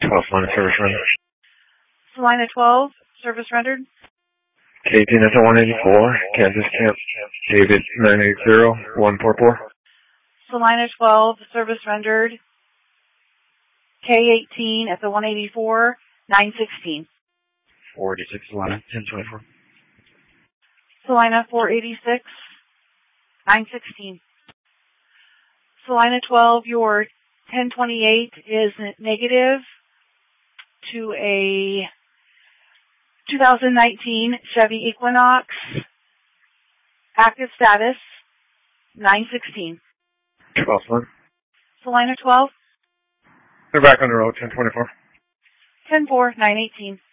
12 line of service rendered. Salina 12, service rendered. K18 at the 184, Kansas Camp, David 980, 144. Salina 12, service rendered. K18 at the 184, 916. 486 Salina, 1024. Salina 486, 916. Salina 12, your 1028 is negative to a 2019 Chevy Equinox, active status, 916. 12 line. Salina 12, They're back on the road, 1024. 104, 918.